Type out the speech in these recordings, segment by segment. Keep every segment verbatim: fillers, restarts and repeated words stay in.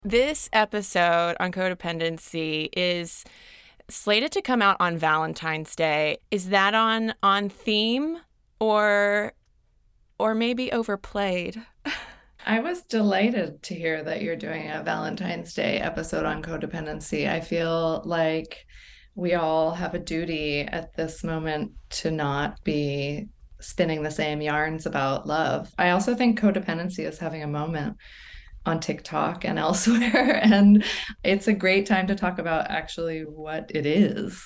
This episode on codependency is slated to come out on Valentine's Day. Is that on on theme or or maybe overplayed? I was delighted to hear that you're doing a Valentine's Day episode on codependency. I feel like we all have a duty at this moment to not be spinning the same yarns about love. I also think codependency is having a moment on TikTok and elsewhere, and it's a great time to talk about actually what it is.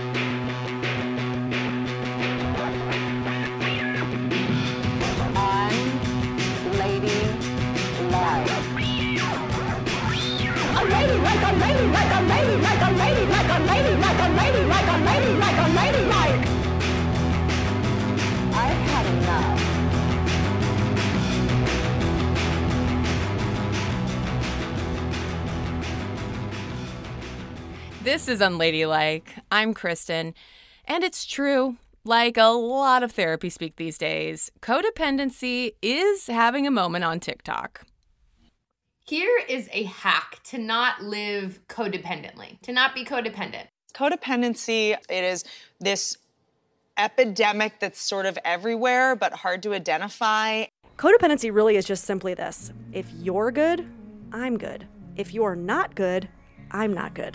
This is Unladylike. I'm Kristen, and it's true. Like a lot of therapy speak these days, codependency is having a moment on TikTok. Here is a hack to not live codependently, to not be codependent. Codependency, it is this epidemic that's sort of everywhere but hard to identify. Codependency really is just simply this. If you're good, I'm good. If you're not good, I'm not good.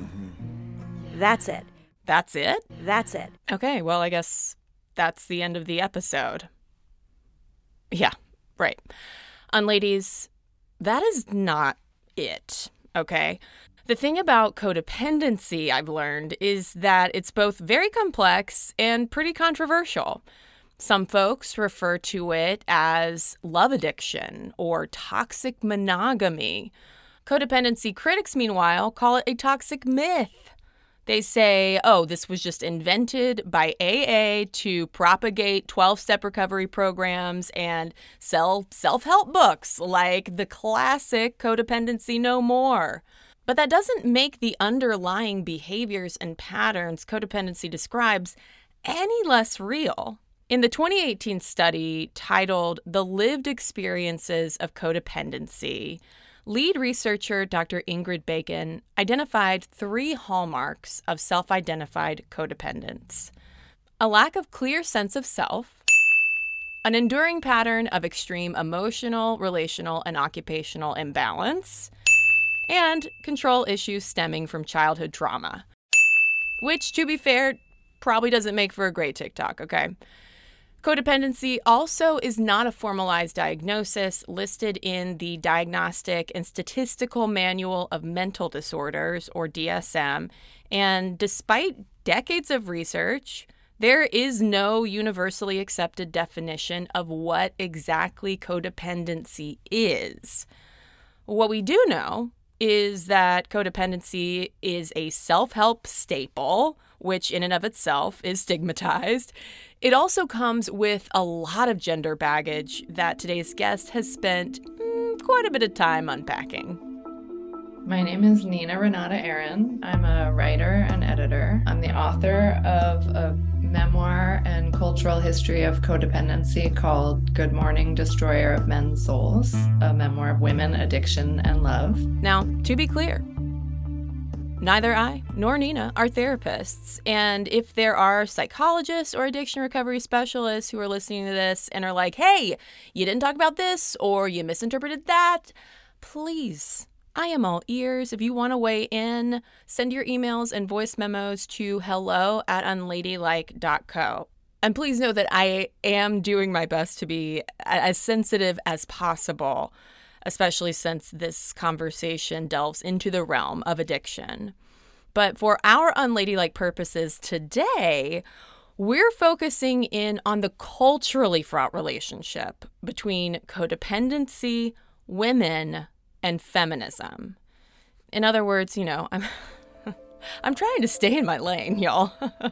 Mm-hmm. That's it. That's it? That's it. Okay, well, I guess that's the end of the episode. Yeah, right. Unladies, that is not it, okay? The thing about codependency, I've learned, is that it's both very complex and pretty controversial. Some folks refer to it as love addiction or toxic monogamy. Codependency critics, meanwhile, call it a toxic myth. They say, oh, this was just invented by A A to propagate twelve-step recovery programs and sell self-help books like the classic Codependency No More. But that doesn't make the underlying behaviors and patterns codependency describes any less real. In the twenty eighteen study titled The Lived Experiences of Codependency, lead researcher Doctor Ingrid Bacon identified three hallmarks of self-identified codependence: a lack of clear sense of self, an enduring pattern of extreme emotional, relational, and occupational imbalance, and control issues stemming from childhood trauma. Which, to be fair, probably doesn't make for a great TikTok, okay? Codependency also is not a formalized diagnosis listed in the Diagnostic and Statistical Manual of Mental Disorders, or D S M, and despite decades of research, there is no universally accepted definition of what exactly codependency is. What we do know is that codependency is a self-help staple, which in and of itself is stigmatized. It also comes with a lot of gender baggage that today's guest has spent mm, quite a bit of time unpacking. My name is Nina Renata Aaron. I'm a writer and editor. I'm the author of a memoir and cultural history of codependency called Good Morning, Destroyer of Men's Souls, a memoir of women, addiction, and love. Now, to be clear, neither I nor Nina are therapists, and if there are psychologists or addiction recovery specialists who are listening to this and are like, hey, you didn't talk about this or you misinterpreted that, please, I am all ears. If you want to weigh in, send your emails and voice memos to hello at unladylike dot co. And please know that I am doing my best to be as sensitive as possible, especially since this conversation delves into the realm of addiction. But for our unladylike purposes today, we're focusing in on the culturally fraught relationship between codependency, women, and feminism. In other words, you know, I'm I'm trying to stay in my lane, y'all.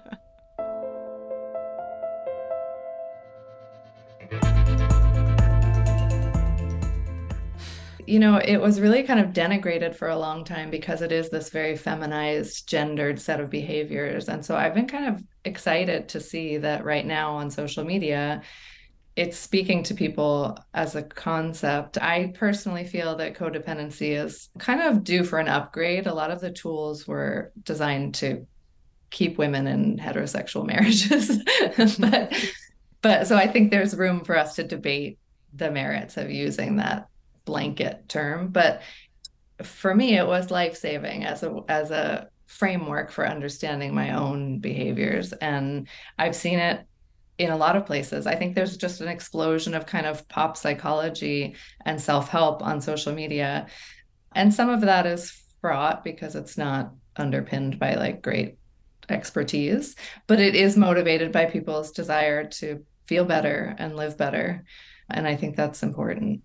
You know, it was really kind of denigrated for a long time because it is this very feminized, gendered set of behaviors. And so I've been kind of excited to see that right now on social media, it's speaking to people as a concept. I personally feel that codependency is kind of due for an upgrade. A lot of the tools were designed to keep women in heterosexual marriages. but but so I think there's room for us to debate the merits of using that blanket term. But for me, it was life-saving as a as a framework for understanding my own behaviors. And I've seen it in a lot of places. I think there's just an explosion of kind of pop psychology and self-help on social media. And some of that is fraught because it's not underpinned by like great expertise, but it is motivated by people's desire to feel better and live better. And I think that's important.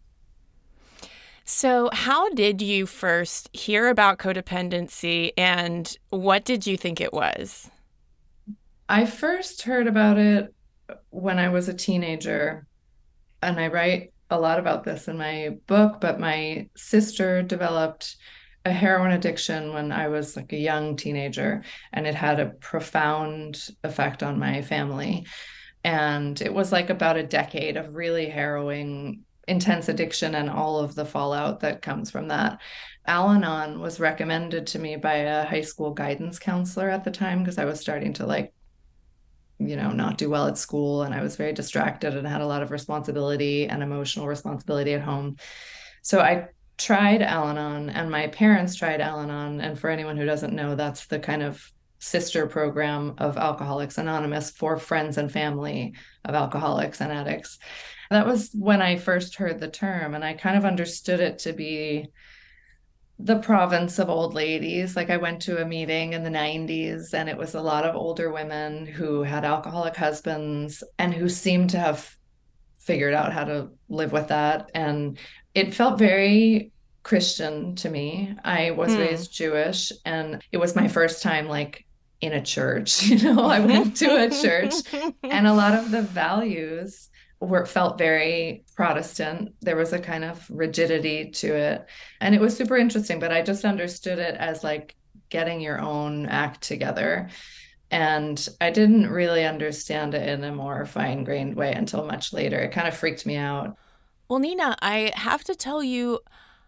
So, how did you first hear about codependency and what did you think it was? I first heard about it when I was a teenager, and I write a lot about this in my book, but my sister developed a heroin addiction when I was like a young teenager, and it had a profound effect on my family. And it was like about a decade of really harrowing, intense addiction and all of the fallout that comes from that. Al-Anon was recommended to me by a high school guidance counselor at the time because I was starting to like you know, not do well at school. And I was very distracted and had a lot of responsibility and emotional responsibility at home. So I tried Al-Anon and my parents tried Al-Anon. And for anyone who doesn't know, that's the kind of sister program of Alcoholics Anonymous for friends and family of alcoholics and addicts. That was when I first heard the term, and I kind of understood it to be the province of old ladies. Like I went to a meeting in the nineties and it was a lot of older women who had alcoholic husbands and who seemed to have figured out how to live with that. And it felt very Christian to me. I was mm. raised Jewish, and it was my first time like in a church. You know, I went to a church and a lot of the values were felt very Protestant. There was a kind of rigidity to it. And it was super interesting, but I just understood it as like getting your own act together. And I didn't really understand it in a more fine-grained way until much later. It kind of freaked me out. Well, Nina, I have to tell you,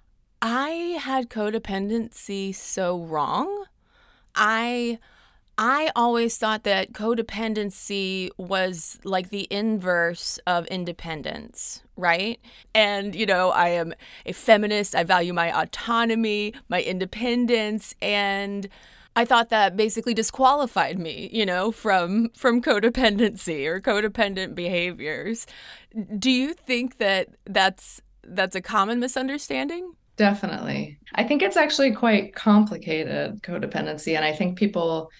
I had codependency so wrong. I I always thought that codependency was like the inverse of independence, right? And, you know, I am a feminist. I value my autonomy, my independence, and I thought that basically disqualified me, you know, from from codependency or codependent behaviors. Do you think that that's that's a common misunderstanding? Definitely. I think it's actually quite complicated, codependency, and I think people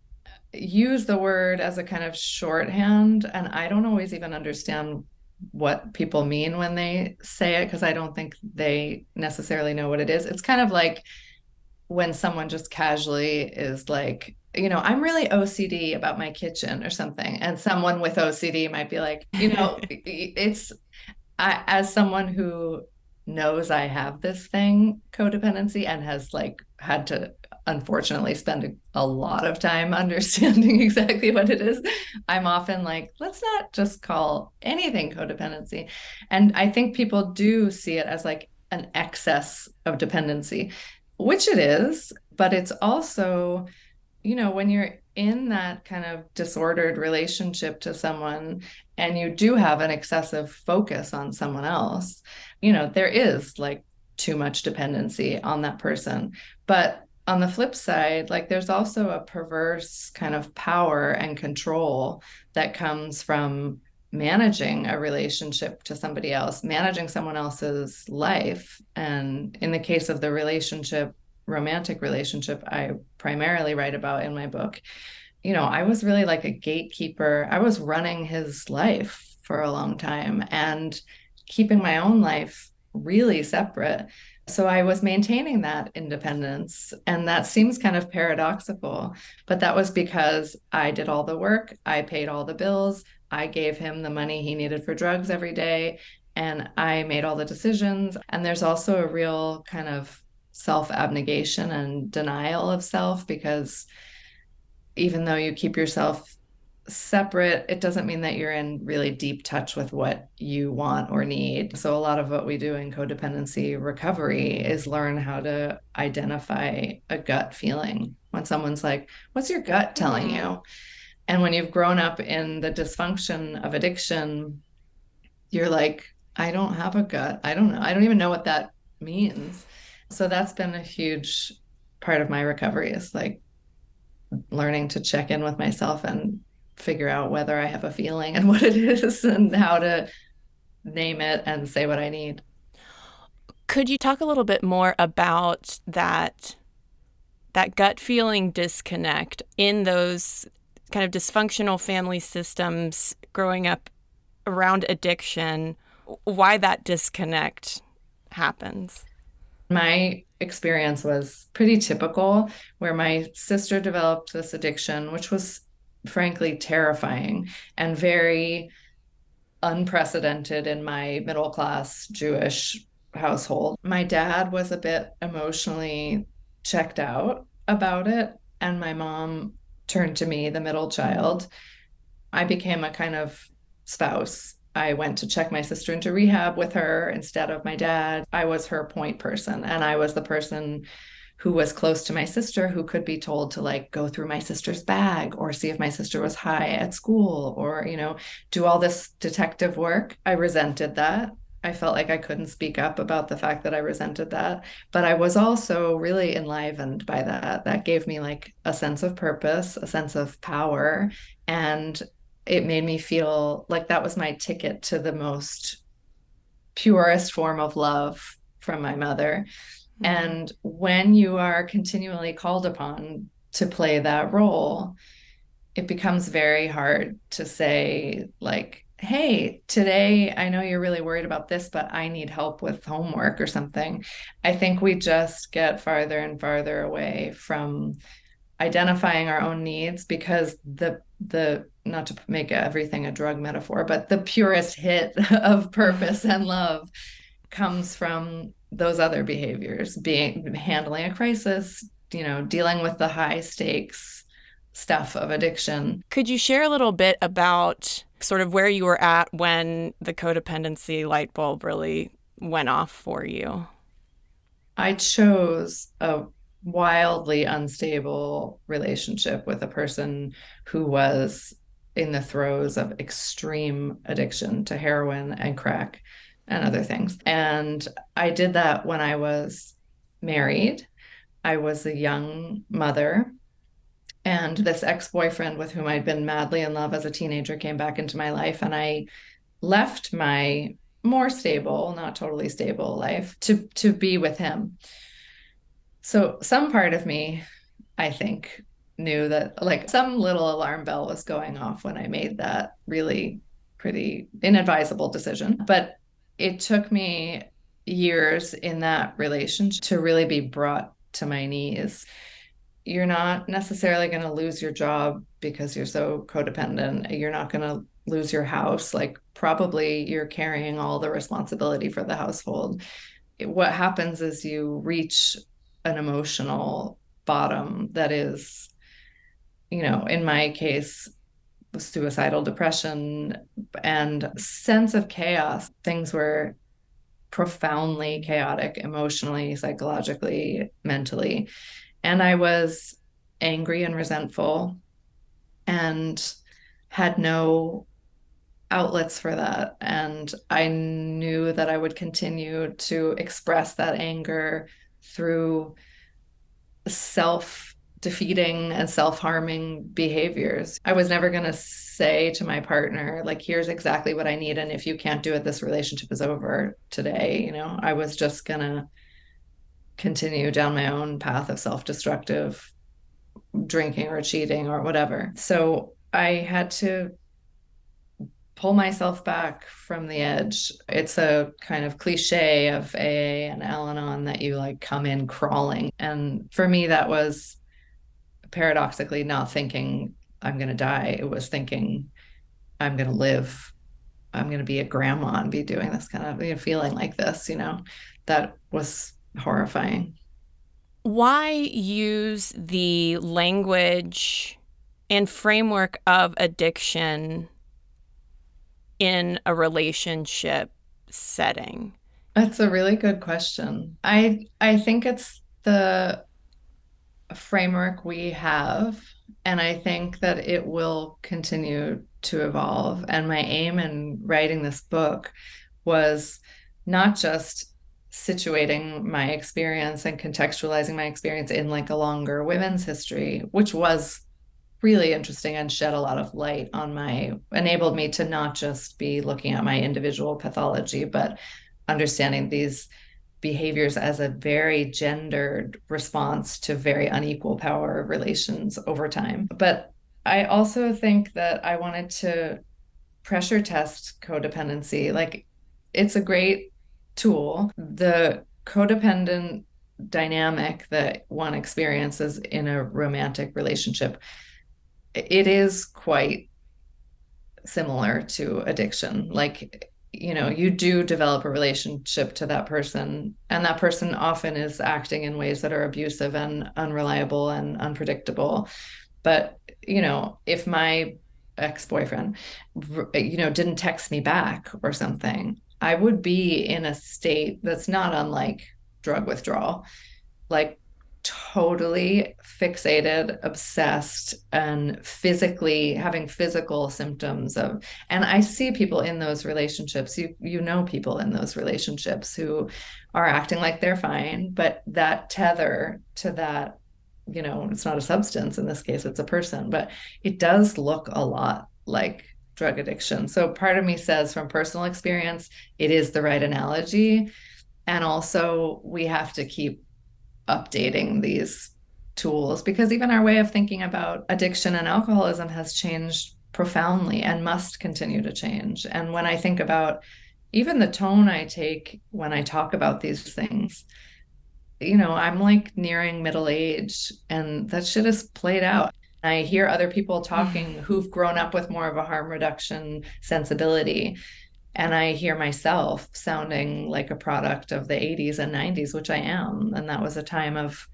use the word as a kind of shorthand, and I don't always even understand what people mean when they say it because I don't think they necessarily know what it is. It's kind of like when someone just casually is like, you know, I'm really O C D about my kitchen or something, and someone with O C D might be like, you know, it's I, as someone who knows I have this thing, codependency, and has like had to unfortunately spend a, a lot of time understanding exactly what it is, I'm often like, let's not just call anything codependency. And I think people do see it as like an excess of dependency, which it is, but it's also, you know, when you're in that kind of disordered relationship to someone and you do have an excessive focus on someone else, you know, there is like too much dependency on that person. But on the flip side, like there's also a perverse kind of power and control that comes from managing a relationship to somebody else, managing someone else's life. And in the case of the relationship, romantic relationship, I primarily write about in my book, you know, I was really like a gatekeeper. I was running his life for a long time and keeping my own life really separate. So I was maintaining that independence, and that seems kind of paradoxical, but that was because I did all the work, I paid all the bills, I gave him the money he needed for drugs every day, and I made all the decisions. And there's also a real kind of self-abnegation and denial of self, because even though you keep yourself separate, it doesn't mean that you're in really deep touch with what you want or need. So a lot of what we do in codependency recovery is learn how to identify a gut feeling when someone's like, what's your gut telling mm-hmm. you? And when you've grown up in the dysfunction of addiction, you're like, I don't have a gut. I don't know. I don't even know what that means. So that's been a huge part of my recovery, is like learning to check in with myself and figure out whether I have a feeling and what it is and how to name it and say what I need. Could you talk a little bit more about that, that gut feeling disconnect in those kind of dysfunctional family systems growing up around addiction, why that disconnect happens? My experience was pretty typical, where my sister developed this addiction, which was frankly terrifying and very unprecedented in my middle class Jewish household. My dad was a bit emotionally checked out about it, and my mom turned to me, the middle child. I became a kind of spouse. I went to check my sister into rehab with her instead of my dad. I was her point person, and I was the person who was close to my sister, who could be told to like go through my sister's bag or see if my sister was high at school, or, you know, do all this detective work. I resented that. I felt like I couldn't speak up about the fact that I resented that, but I was also really enlivened by that. That gave me like a sense of purpose, a sense of power, and it made me feel like that was my ticket to the most purest form of love from my mother. Mm-hmm. And when you are continually called upon to play that role, it becomes very hard to say, like, hey, today I know you're really worried about this, but I need help with homework or something. I think we just get farther and farther away from identifying our own needs, because the the not to make everything a drug metaphor, but the purest hit of purpose and love comes from those other behaviors, being handling a crisis, you know, dealing with the high stakes stuff of addiction. Could you share a little bit about sort of where you were at when the codependency light bulb really went off for you? I chose a wildly unstable relationship with a person who was in the throes of extreme addiction to heroin and crack and other things. And I did that when I was married. I was a young mother, and this ex-boyfriend with whom I'd been madly in love as a teenager came back into my life, and I left my more stable, not totally stable life to to be with him. So some part of me, I think, knew that like some little alarm bell was going off when I made that really pretty inadvisable decision. But it took me years in that relationship to really be brought to my knees. You're not necessarily going to lose your job because you're so codependent. You're not going to lose your house. Like, probably you're carrying all the responsibility for the household. What happens is you reach an emotional bottom that is, you know, in my case, suicidal depression and sense of chaos. Things were profoundly chaotic emotionally, psychologically, mentally. And I was angry and resentful and had no outlets for that. And I knew that I would continue to express that anger through self-defeating and self-harming behaviors. I was never going to say to my partner, like, here's exactly what I need, and if you can't do it, this relationship is over today. You know, I was just going to continue down my own path of self-destructive drinking or cheating or whatever. So I had to pull myself back from the edge. It's a kind of cliche of A A and Al-Anon that you like come in crawling. And for me, that was paradoxically not thinking I'm going to die. It was thinking I'm going to live. I'm going to be a grandma and be doing this kind of, you know, feeling like this, you know, that was horrifying. Why use the language and framework of addiction in a relationship setting? That's a really good question. I I think it's the framework we have, and I think that it will continue to evolve. And my aim in writing this book was not just situating my experience and contextualizing my experience in like a longer women's history, which was really interesting and shed a lot of light on my, enabled me to not just be looking at my individual pathology, but understanding these behaviors as a very gendered response to very unequal power relations over time. But I also think that I wanted to pressure test codependency. Like, it's a great tool. The codependent dynamic that one experiences in a romantic relationship, it is quite similar to addiction. Like, you know, you do develop a relationship to that person, and that person often is acting in ways that are abusive and unreliable and unpredictable. But, you know, if my ex-boyfriend, you know, didn't text me back or something, I would be in a state that's not unlike drug withdrawal, like totally fixated, obsessed, and physically having physical symptoms of, and I see people in those relationships, you you know people in those relationships who are acting like they're fine, but that tether to that, you know, it's not a substance, in this case it's a person, but it does look a lot like drug addiction. So part of me says, from personal experience, it is the right analogy. And also we have to keep updating these tools, because even our way of thinking about addiction and alcoholism has changed profoundly and must continue to change. And when I think about even the tone I take when I talk about these things, you know, I'm like nearing middle age, and that shit is played out. I hear other people talking who've grown up with more of a harm reduction sensibility, and I hear myself sounding like a product of the eighties and nineties, which I am. And that was a time of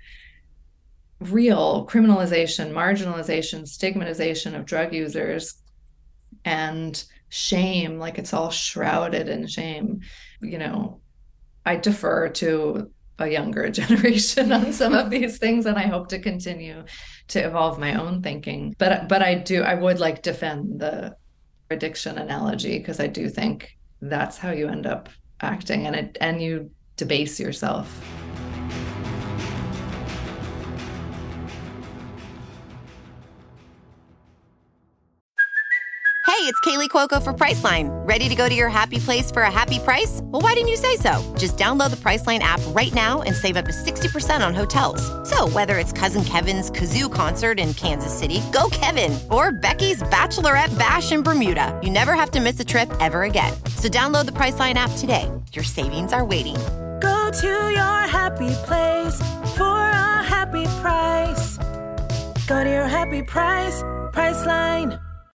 real criminalization, marginalization, stigmatization of drug users, and shame. Like, it's all shrouded in shame. You know, I defer to a younger generation on some of these things, and I hope to continue to evolve my own thinking. But but I do, I would like defend the addiction analogy, because I do think that's how you end up acting, and it and you debase yourself. Hey, it's Kaylee Cuoco for Priceline. Ready to go to your happy place for a happy price? Well, why didn't you say so? Just download the Priceline app right now and save up to sixty percent on hotels. So whether it's Cousin Kevin's Kazoo Concert in Kansas City, go Kevin, or Becky's Bachelorette Bash in Bermuda, you never have to miss a trip ever again. So download the Priceline app today. Your savings are waiting. Go to your happy place for a happy price. Go to your happy price, Priceline.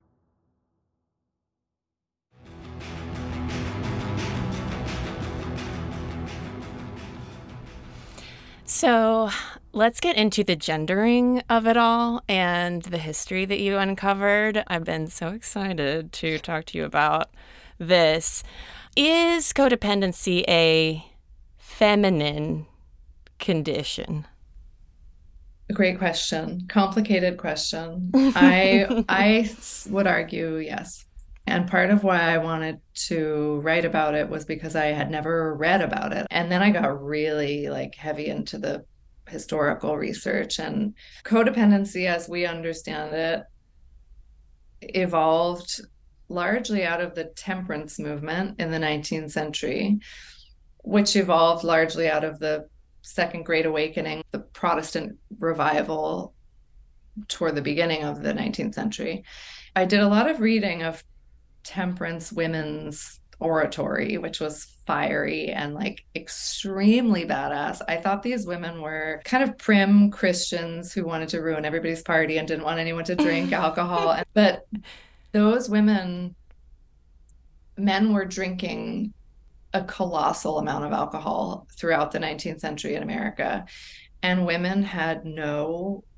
So let's get into the gendering of it all and the history that you uncovered. I've been so excited to talk to you about this. Is codependency a feminine condition? Great question. Complicated question. I I would argue yes. And part of why I wanted to write about it was because I had never read about it. And then I got really like heavy into the historical research, and codependency as we understand it evolved largely out of the temperance movement in the nineteenth century, which evolved largely out of the Second Great Awakening, the Protestant revival toward the beginning of the nineteenth century. I did a lot of reading of temperance women's oratory, which was fiery and like extremely badass. I thought these women were kind of prim Christians who wanted to ruin everybody's party and didn't want anyone to drink alcohol. But those women, men were drinking a colossal amount of alcohol throughout the nineteenth century in America, and women had no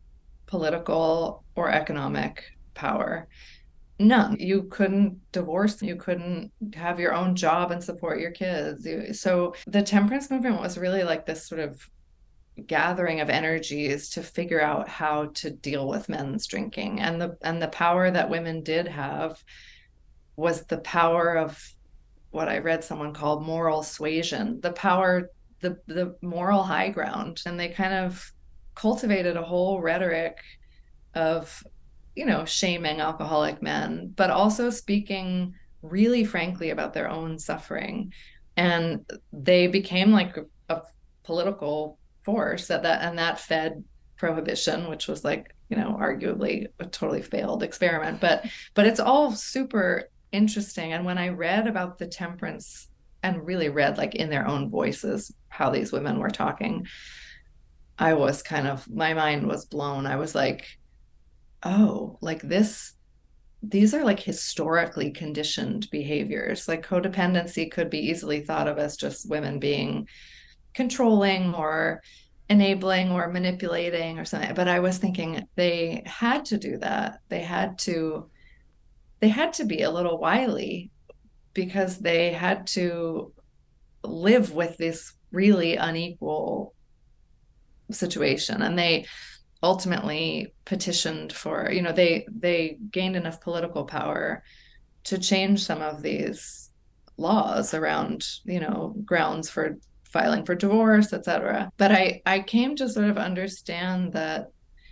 political or economic power. None. You couldn't divorce, you couldn't have your own job and support your kids. So the temperance movement was really like this sort of gathering of energies to figure out how to deal with men's drinking. And the and the power that women did have was the power of what I read someone called moral suasion, the power, the the moral high ground. And they kind of cultivated a whole rhetoric of, you know, shaming alcoholic men, but also speaking really frankly about their own suffering. And they became like a, a political force that, that and that fed prohibition, which was like, you know, arguably a totally failed experiment. But but it's all super interesting. And when I read about the temperance and really read like in their own voices how these women were talking, I was kind of, my mind was blown. I was like, oh, like this, these are like historically conditioned behaviors. Like codependency could be easily thought of as just women being controlling or enabling or manipulating or something. But I was thinking they had to do that. They had to, they had to be a little wily because they had to live with this really unequal situation. And they ultimately petitioned for, you know, they they gained enough political power to change some of these laws around, you know, grounds for filing for divorce, et cetera. But I, I came to sort of understand that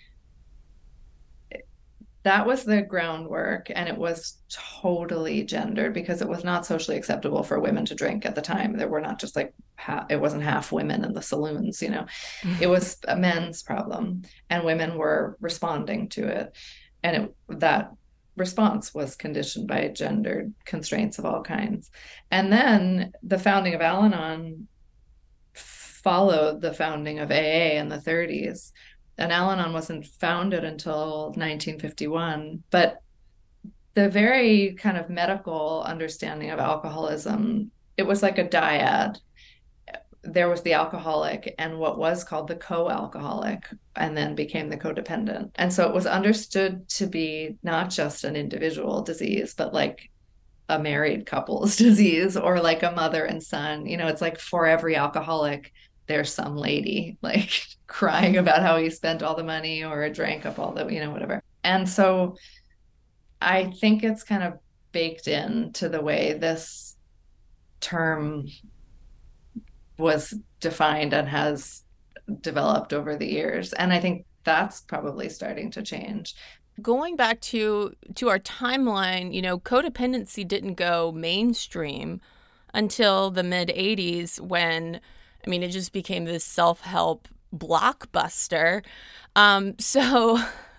that was the groundwork, and it was totally gendered because it was not socially acceptable for women to drink at the time. There were not just like, half, it wasn't half women in the saloons, you know, it was a men's problem, and women were responding to it. And it, that response was conditioned by gendered constraints of all kinds. And then the founding of Al-Anon followed the founding of A A in the thirties. And Al-Anon wasn't founded until nineteen fifty-one, but the very kind of medical understanding of alcoholism, it was like a dyad. There was the alcoholic and what was called the co-alcoholic, and then became the codependent. And so it was understood to be not just an individual disease, but like a married couple's disease, or like a mother and son. You know, it's like for every alcoholic, there's some lady like crying about how he spent all the money or drank up all the, you know, whatever. And so I think it's kind of baked into the way this term was defined and has developed over the years. And I think that's probably starting to change. Going back to to our timeline, you know, codependency didn't go mainstream until the mid eighties when, I mean, it just became this self-help blockbuster. Um, so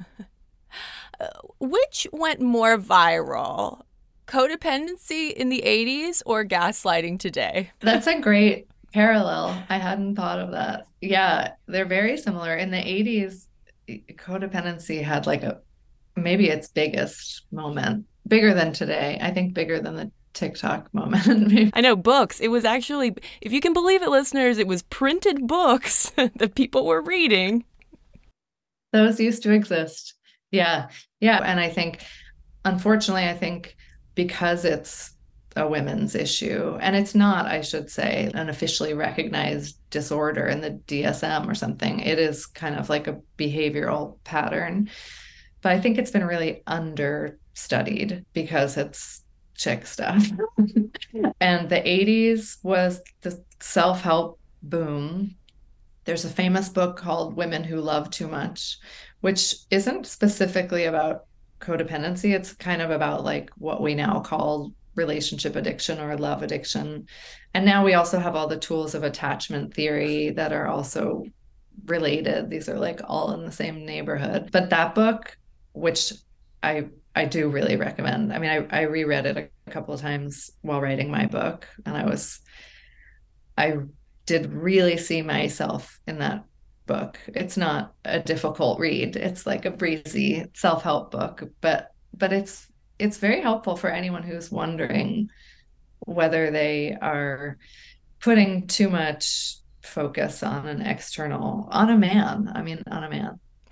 which went more viral? Codependency in the eighties or gaslighting today? That's a great parallel. I hadn't thought of that. Yeah, they're very similar. In the eighties, codependency had like a, maybe its biggest moment, bigger than today. I think bigger than the TikTok moment. I know, books. It was actually, if you can believe it, listeners, it was printed books that people were reading. Those used to exist. Yeah. Yeah. And I think, unfortunately, I think because it's a women's issue, and it's not, I should say, an officially recognized disorder in the D S M or something, it is kind of like a behavioral pattern. But I think it's been really understudied because it's chick stuff. And the eighties was the self-help boom. There's a famous book called Women Who Love Too Much, which isn't specifically about codependency. It's kind of about like what we now call relationship addiction or love addiction. And now we also have all the tools of attachment theory that are also related. These are like all in the same neighborhood. But that book, which I I do really recommend. I mean, I, I reread it a couple of times while writing my book, and I was, I did really see myself in that book. It's not a difficult read. It's like a breezy self-help book, but but it's it's very helpful for anyone who's wondering whether they are putting too much focus on an external, on a man. I mean, on a man.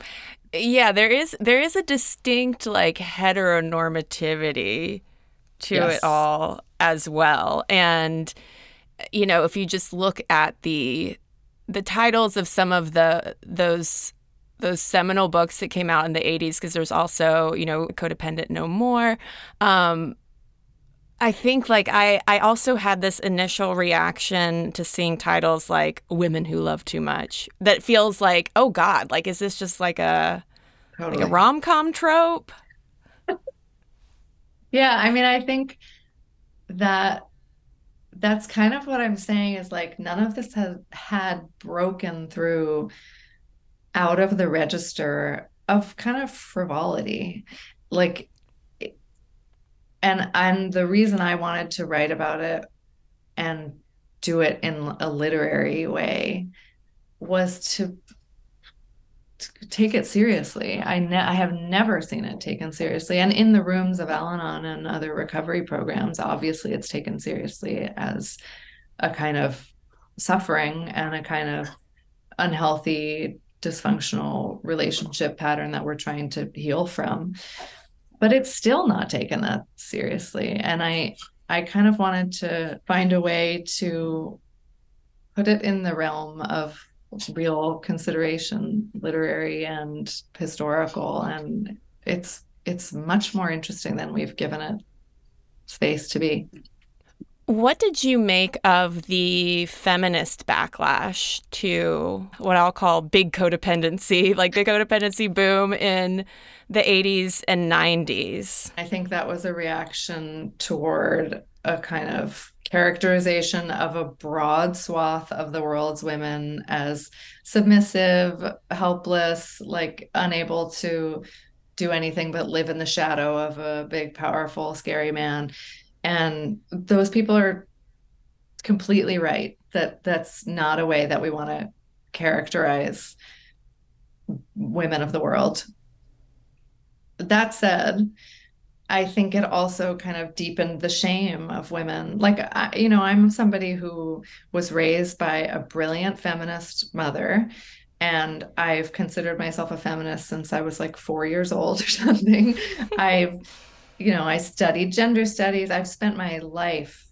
Yeah, there is there is a distinct like heteronormativity to Yes. it all as well. And you know, if you just look at the the titles of some of the those those seminal books that came out in the eighties, because there's also, you know, Codependent No More. Um, I think like I, I also had this initial reaction to seeing titles like Women Who Love Too Much that feels like, oh God, like is this just like a Totally. like a rom-com trope? Yeah, I mean, I think that that's kind of what I'm saying is like none of this has had broken through out of the register of kind of frivolity. Like, and and the reason I wanted to write about it and do it in a literary way was to, to take it seriously. I ne- I have never seen it taken seriously. And in the rooms of Al-Anon and other recovery programs, obviously it's taken seriously as a kind of suffering and a kind of unhealthy, dysfunctional relationship pattern that we're trying to heal from. But it's still not taken that seriously. And I I kind of wanted to find a way to put it in the realm of real consideration, literary and historical. And it's it's much more interesting than we've given it space to be. What did you make of the feminist backlash to what I'll call big codependency, like the codependency boom in the eighties and nineties? I think that was a reaction toward a kind of characterization of a broad swath of the world's women as submissive, helpless, like unable to do anything but live in the shadow of a big, powerful, scary man. And those people are completely right that that's not a way that we want to characterize women of the world. That said, I think it also kind of deepened the shame of women. Like, I, you know, I'm somebody who was raised by a brilliant feminist mother, and I've considered myself a feminist since I was like four years old or something. I've, you know, I studied gender studies. I've spent my life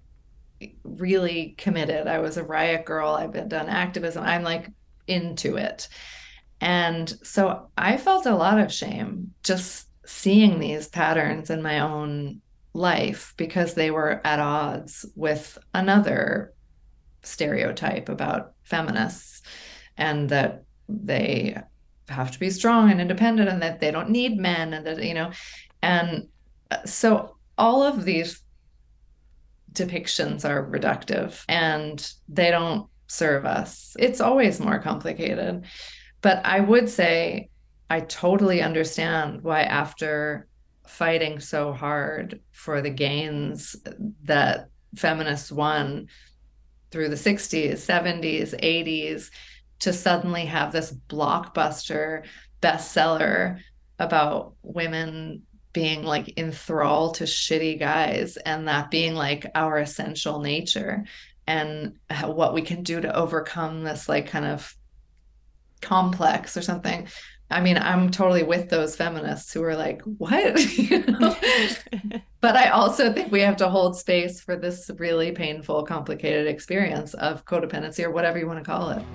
really committed. I was a riot girl. I've been done activism. I'm like into it. And so I felt a lot of shame just seeing these patterns in my own life because they were at odds with another stereotype about feminists, and that they have to be strong and independent and that they don't need men, and that, you know, and so all of these depictions are reductive and they don't serve us. It's always more complicated. But I would say I totally understand why, after fighting so hard for the gains that feminists won through the sixties, seventies, eighties, to suddenly have this blockbuster bestseller about women being like enthralled to shitty guys, and that being like our essential nature, and what we can do to overcome this like kind of complex or something. I mean, I'm totally with those feminists who are like, what? You know? But I also think we have to hold space for this really painful, complicated experience of codependency, or whatever you want to call it.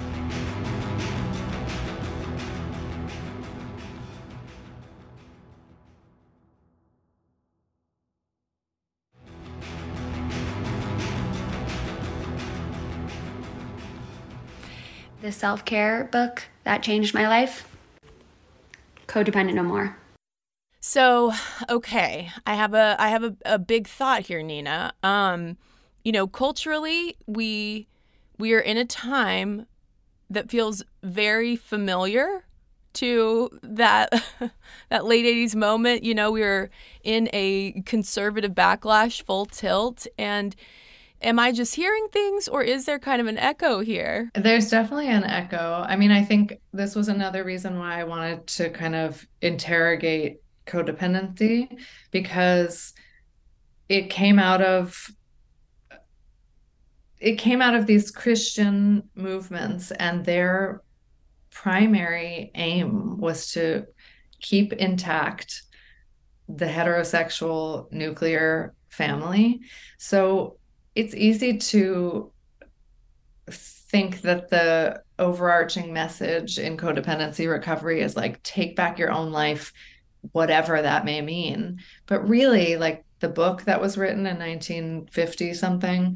The self-care book that changed my life, Codependent No More. So, okay, I have a I have a, a big thought here, Nina. Um, you know, culturally, we we are in a time that feels very familiar to that that late eighties moment. You know, we were in a conservative backlash, full tilt, and am I just hearing things, or is there kind of an echo here? There's definitely an echo. I mean, I think this was another reason why I wanted to kind of interrogate codependency, because it came out of it came out of these Christian movements and their primary aim was to keep intact the heterosexual nuclear family. So it's easy to think that the overarching message in codependency recovery is like, take back your own life, whatever that may mean. But really, like the book that was written in nineteen fifty something,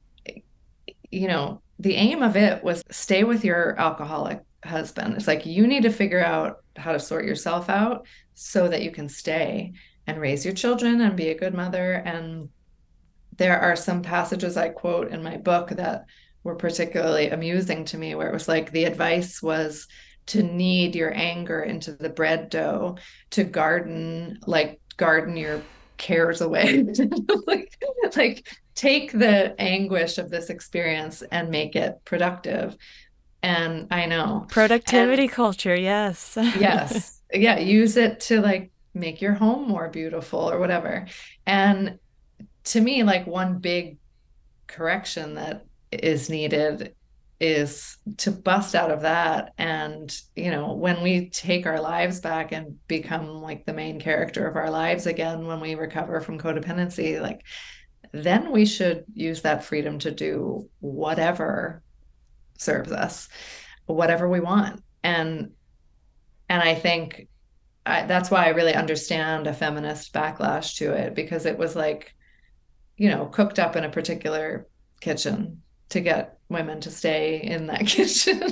you know, the aim of it was stay with your alcoholic husband. It's like, you need to figure out how to sort yourself out so that you can stay and raise your children and be a good mother. And there are some passages I quote in my book that were particularly amusing to me, where it was like, the advice was to knead your anger into the bread dough, to garden, like garden your cares away. like, like take the anguish of this experience and make it productive. And I know. Productivity and, culture, yes. yes. Yeah. Use it to like make your home more beautiful or whatever. And to me, like one big correction that is needed is to bust out of that. And, you know, when we take our lives back and become like the main character of our lives again, when we recover from codependency, like then we should use that freedom to do whatever serves us, whatever we want. And, and I think I, that's why I really understand a feminist backlash to it, because it was like, you know, cooked up in a particular kitchen to get women to stay in that kitchen.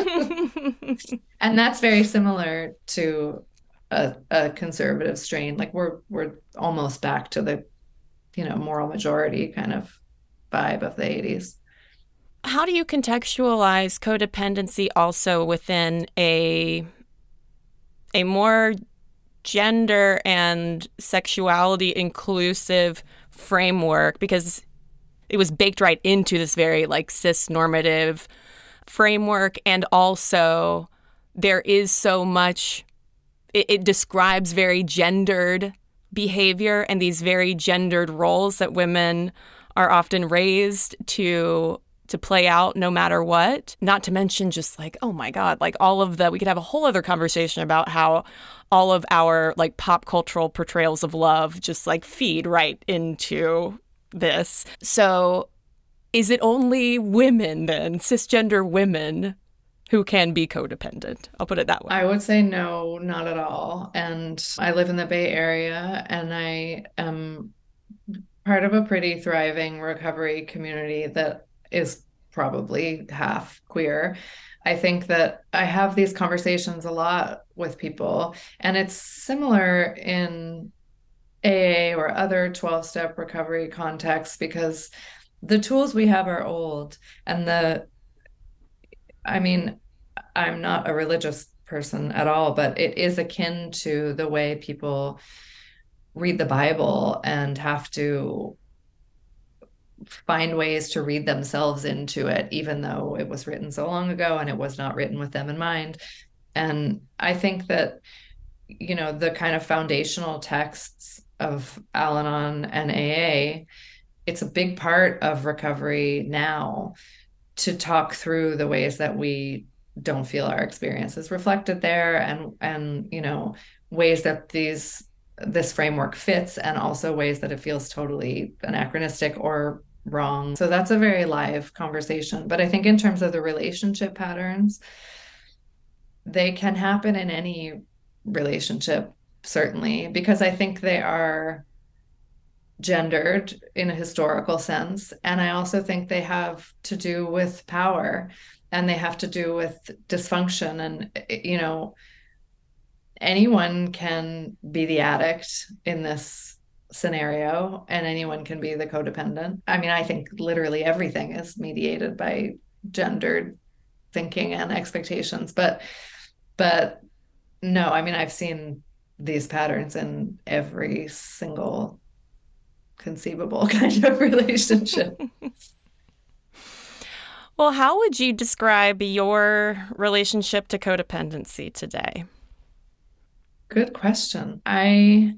And that's very similar to a, a conservative strain. Like we're we're almost back to the, you know, moral majority kind of vibe of the eighties. How do you contextualize codependency also within a a more gender and sexuality inclusive framework? Because it was baked right into this very like cis normative framework. And also there is so much, it, it describes very gendered behavior and these very gendered roles that women are often raised to to play out no matter what. Not to mention just like, oh my God, like all of the, we could have a whole other conversation about how all of our like pop cultural portrayals of love just like feed right into this. So is it only women then, cisgender women, who can be codependent? I'll put it that way. I would say no, not at all. And I live in the Bay Area, and I am part of a pretty thriving recovery community that is probably half queer. I think that I have these conversations a lot with people, and it's similar in A A or other twelve-step recovery contexts, because the tools we have are old. And the, I mean, I'm not a religious person at all, but it is akin to the way people read the Bible and have to find ways to read themselves into it, even though it was written so long ago and it was not written with them in mind. And I think that, you know, the kind of foundational texts of Al-Anon and A A, it's a big part of recovery now to talk through the ways that we don't feel our experiences reflected there, and and you know, ways that these this framework fits, and also ways that it feels totally anachronistic or wrong. So that's a very live conversation. But I think in terms of the relationship patterns, they can happen in any relationship, certainly, because I think they are gendered in a historical sense. And I also think they have to do with power, and they have to do with dysfunction. And, you know, anyone can be the addict in this scenario, and anyone can be the codependent. I mean, I think literally everything is mediated by gendered thinking and expectations. But, but no, I mean, I've seen these patterns in every single conceivable kind of relationship. Well, how would you describe your relationship to codependency today? Good question. I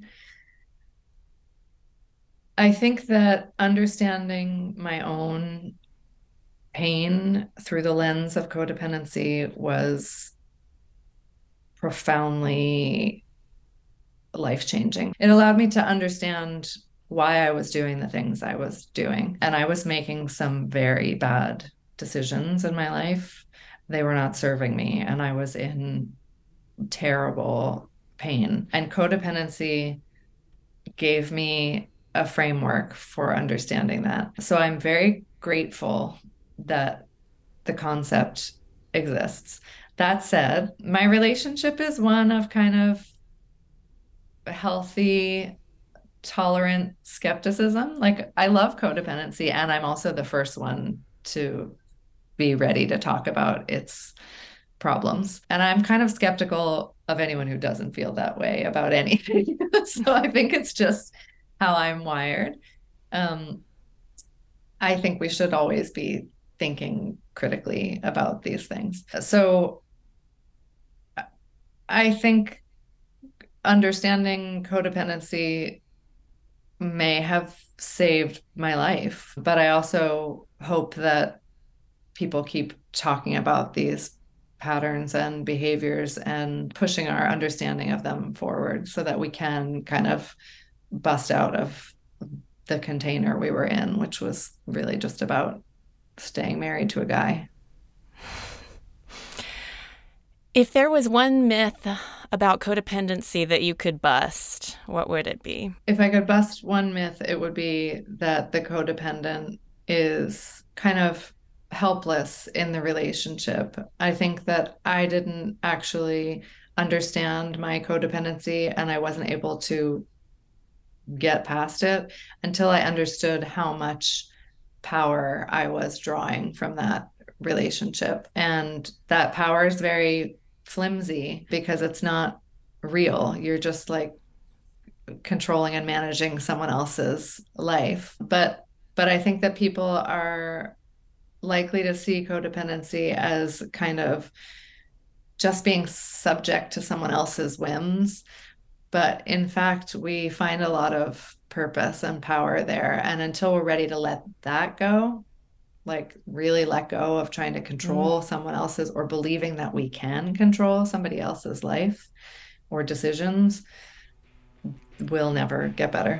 I think that understanding my own pain through the lens of codependency was profoundly life-changing. It allowed me to understand why I was doing the things I was doing. And I was making some very bad decisions in my life. They were not serving me, and I was in terrible pain. And codependency gave me a framework for understanding that. So I'm very grateful that the concept exists. That said, my relationship is one of kind of healthy, tolerant skepticism. Like, I love codependency, and I'm also the first one to be ready to talk about its problems. And I'm kind of skeptical of anyone who doesn't feel that way about anything. So I think it's just how I'm wired. Um, I think we should always be thinking critically about these things. So I think understanding codependency may have saved my life, but I also hope that people keep talking about these patterns and behaviors and pushing our understanding of them forward so that we can kind of bust out of the container we were in, which was really just about staying married to a guy. If there was one myth about codependency that you could bust, what would it be? If I could bust one myth, it would be that the codependent is kind of helpless in the relationship. I think that I didn't actually understand my codependency, and I wasn't able to get past it until I understood how much power I was drawing from that relationship. And that power is very flimsy because it's not real. You're just like controlling and managing someone else's life. But but I think that people are likely to see codependency as kind of just being subject to someone else's whims. But in fact, we find a lot of purpose and power there. And until we're ready to let that go, like really let go of trying to control mm. someone else's, or believing that we can control somebody else's life or decisions, we'll never get better.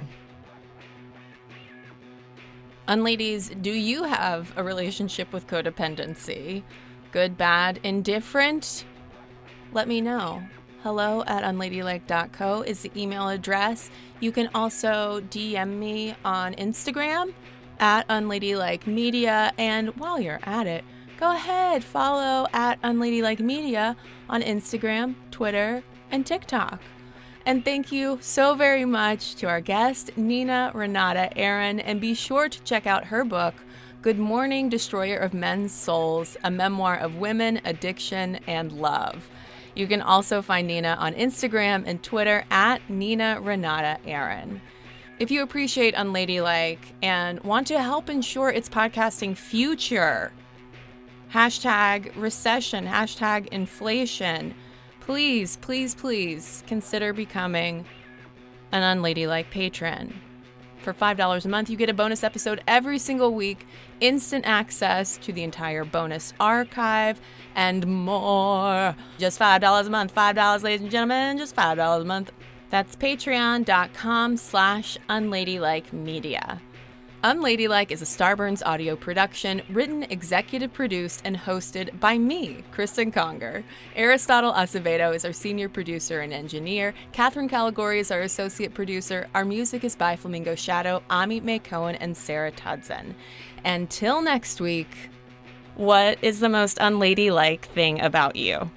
Unladies, do you have a relationship with codependency? Good, bad, indifferent? Let me know. Hello at unladylike dot co is the email address. You can also D M me on Instagram at unladylike media. And while you're at it, go ahead, follow at unladylike media on Instagram, Twitter, and TikTok. And thank you so very much to our guest, Nina Renata Aaron. And be sure to check out her book, Good Morning, Destroyer of Men's Souls, a memoir of women, addiction, and love. You can also find Nina on Instagram and Twitter at Nina Renata Aaron. If you appreciate Unladylike and want to help ensure its podcasting future, hashtag recession, hashtag inflation, please, please, please consider becoming an Unladylike patron. For five dollars a month, you get a bonus episode every single week, instant access to the entire bonus archive, and more. Just five dollars a month. five dollars, ladies and gentlemen. Just five dollars a month. That's patreon.com slash unladylike media. Unladylike is a Starburns audio production, written, executive produced, and hosted by me, Kristen Conger. Aristotle Acevedo is our senior producer and engineer. Catherine Caligori is our associate producer. Our music is by Flamingo Shadow, Amit May Cohen, and Sarah Tudson. Until next week, what is the most unladylike thing about you?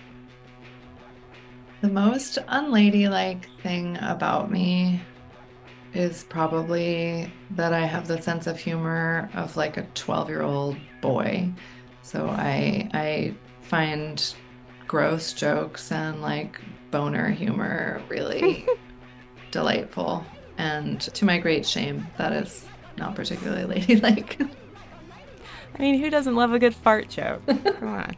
The most unladylike thing about me is probably that I have the sense of humor of like a twelve-year-old boy. So I I find gross jokes and like boner humor really delightful. And to my great shame, that is not particularly ladylike. I mean, who doesn't love a good fart joke? Come on.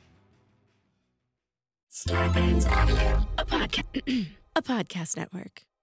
Starburns Audio, a podcast, a podcast network.